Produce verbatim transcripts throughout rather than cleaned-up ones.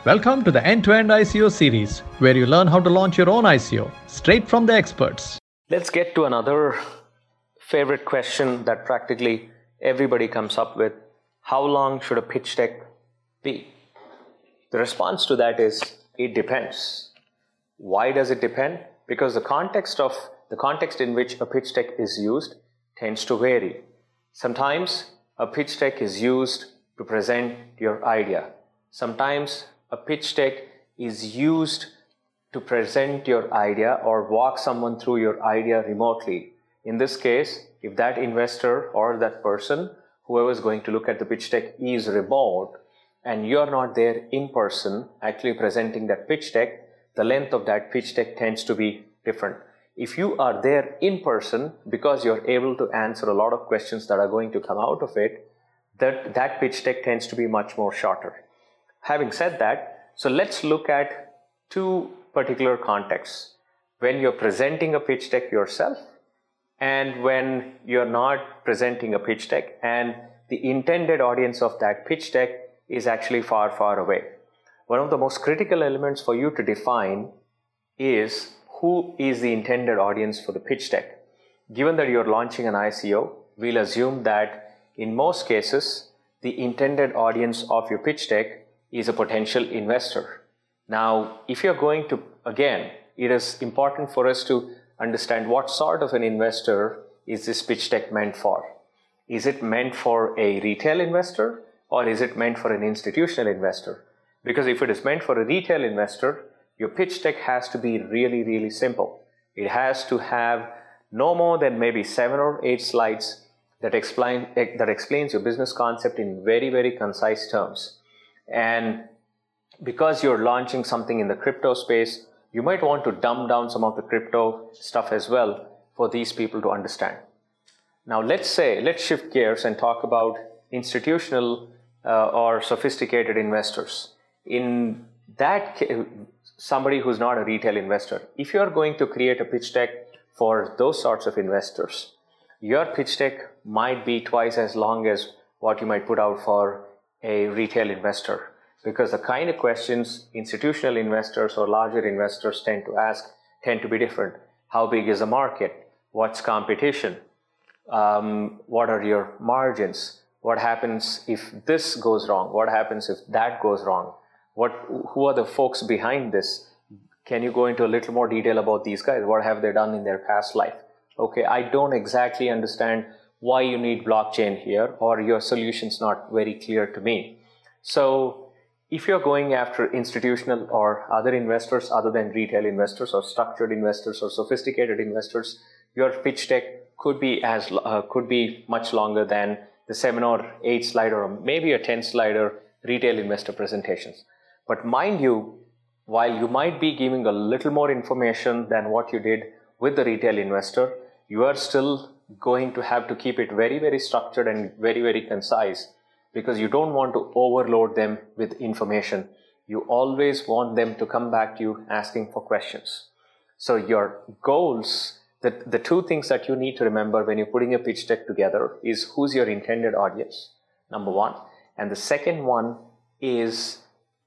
Welcome to the End-to-End I C O series, where you learn how to launch your own I C O straight from the experts. Let's get to another favorite question that practically everybody comes up with. How long should a pitch deck be? The response to that is, it depends. Why does it depend? Because the context of the context in which a pitch deck is used tends to vary. Sometimes a pitch deck is used to present your idea. Sometimes a pitch deck is used to present your idea or walk someone through your idea remotely. In this case, if that investor or that person, whoever is going to look at the pitch deck, is remote and you're not there in person actually presenting that pitch deck, the length of that pitch deck tends to be different. If you are there in person, because you're able to answer a lot of questions that are going to come out of it, that, that pitch deck tends to be much more shorter. Having said that, so let's look at two particular contexts. When you're presenting a pitch deck yourself and when you're not presenting a pitch deck and the intended audience of that pitch deck is actually far, far away. One of the most critical elements for you to define is who is the intended audience for the pitch deck. Given that you're launching an I C O, we'll assume that in most cases, the intended audience of your pitch deck is a potential investor. Now, if you're going to, again, it is important for us to understand what sort of an investor is this pitch deck meant for. Is it meant for a retail investor or is it meant for an institutional investor? Because if it is meant for a retail investor, your pitch deck has to be really, really simple. It has to have no more than maybe seven or eight slides that explain that explains your business concept in very, very concise terms. And because you're launching something in the crypto space, you might want to dumb down some of the crypto stuff as well for these people to understand. Now, let's say, let's shift gears and talk about institutional uh, or sophisticated investors. In that case, somebody who's not a retail investor, if you're going to create a pitch deck for those sorts of investors, your pitch deck might be twice as long as what you might put out for a retail investor, because the kind of questions institutional investors or larger investors tend to ask tend to be different. How big is the market? What's competition? Um, what are your margins? What happens if this goes wrong? What happens if that goes wrong? What, who are the folks behind this? Can you go into a little more detail about these guys? What have they done in their past life? Okay, I don't exactly understand why you need blockchain here, or your solution's not very clear to me. So if you're going after institutional or other investors other than retail investors or structured investors or sophisticated investors, your pitch deck could be as uh, could be much longer than the seven or eight slide or maybe a ten slider retail investor presentations. But mind you, while you might be giving a little more information than what you did with the retail investor, you are still going to have to keep it very, very structured and very, very concise, because you don't want to overload them with information. You always want them to come back to you asking for questions. So your goals, the, the two things that you need to remember when you're putting a pitch deck together is who's your intended audience, number one. And the second one is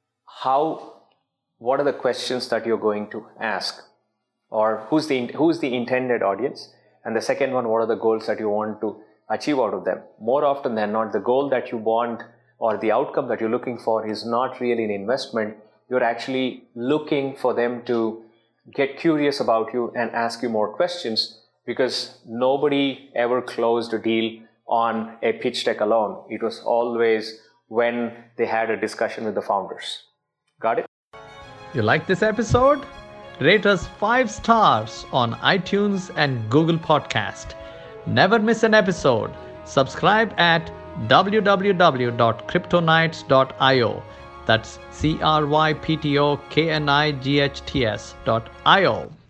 how, what are the questions that you're going to ask, or who's the, who's the intended audience? And the second one, what are the goals that you want to achieve out of them? More often than not, the goal that you want or the outcome that you're looking for is not really an investment. You're actually looking for them to get curious about you and ask you more questions, because nobody ever closed a deal on a pitch deck alone. It was always when they had a discussion with the founders. Got it? You like this episode? Rate us five stars on iTunes and Google Podcast. Never miss an episode. Subscribe at w w w dot cryptonights dot i o. That's C R Y P T O K N I G H T S dot I O.